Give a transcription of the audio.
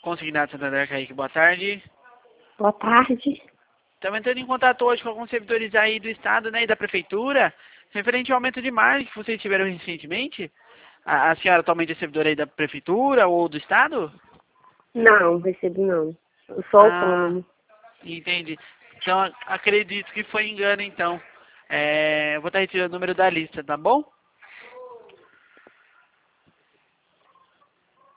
Consignado Santander, Kaique, boa tarde. Boa tarde. Estamos entrando em contato hoje com alguns servidores aí do Estado, né, e da Prefeitura, referente ao aumento de margem que vocês tiveram recentemente. A senhora atualmente é servidora aí da Prefeitura ou do Estado? Não, recebi não. Eu sou Ah, autônomo. entendi. Então, acredito que foi engano, então. Vou estar retirando o número da lista, tá bom?